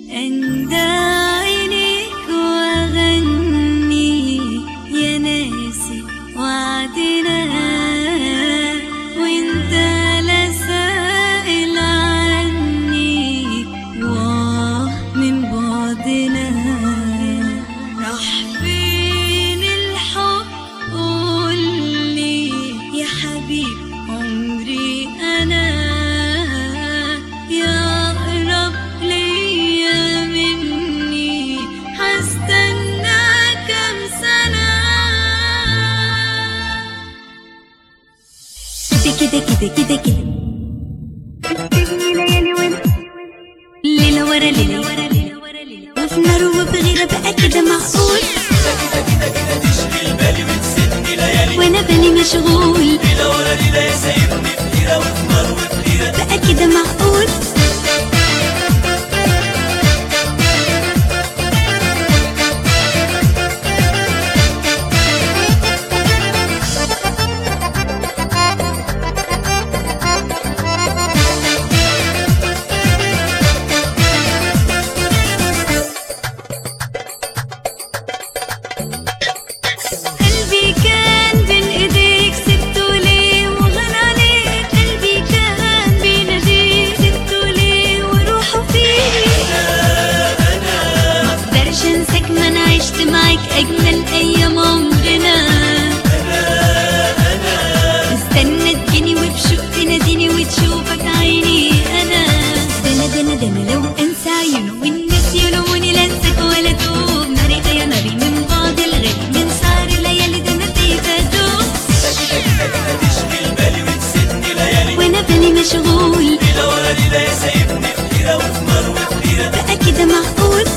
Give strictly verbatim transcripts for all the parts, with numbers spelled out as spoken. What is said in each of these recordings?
أندى عينيك وأغني يا ناسي وعدنا، وانت لا سائل عني واه من بعدنا. راح فين الحب قولي يا حبيب عمري أنا، يا أقرب ليا مني هستنى كم سنة. كده كده كده كده بتجني ليالي وانا ليلة ورا ليلة ورا ليلة ورا ليلة، وفي نار وبغيرة بقى كده معقول. كده كده كده كده تشغل بالي وتسيبني ليالي وانا بالي مشغول، ليلة ورا ليلة يا سايبني في حيرة وفي نار وفي حيرة بقى كده معقول. قلبي كان بين ايديك سبته ليه وغنى عليك، قلبي كان بين ايديك سبته ليه وروحه فيك. مقدرش انساك ما انا عشت معاك اجمل ايام عمرنا. استنى تجيني وبشوق تناديني وتشوفك عيني انا. ده انا ده انا ده انا لو انسى عيونه والناس يلوموني لا انساك ولا توب. ناري يا ناري من بعد الغيب من سهر الليالي ده انا فيه بدوب. كده كده كده كده تشغل بالي وتسيبني ليالي وانا بالي مشغول، ليلة ورا ليلة يا سايبني في حيرة وفي نار وفي حيرة بقى كده معقول.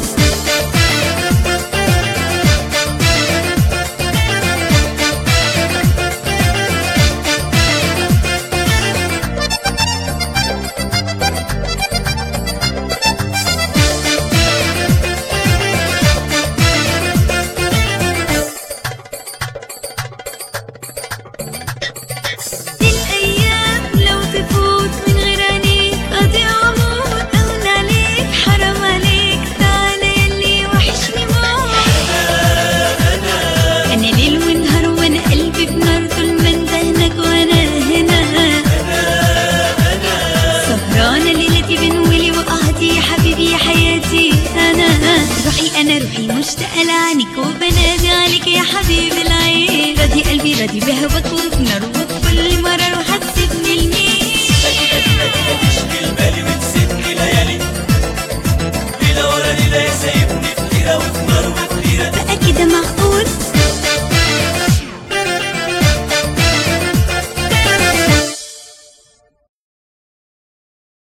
الأيام لو تفوت من غير عينيك أضيع وأموت. أهون عليك حرام عليك تعالى ياللي وحشني موت. أنا ليل ونهار وأنا قلبي بنار طول ما أنت هناك وأنا هنا. سهرانة ليلتي بنولي وقعتي يا حبيبي يا حياتي أنا. روحي أنا روحي مشتاقة لعينيك وبنادي عليك يا حبيبي العين. راضي قلبي راضي بهواك وبنار وكل مرة أروح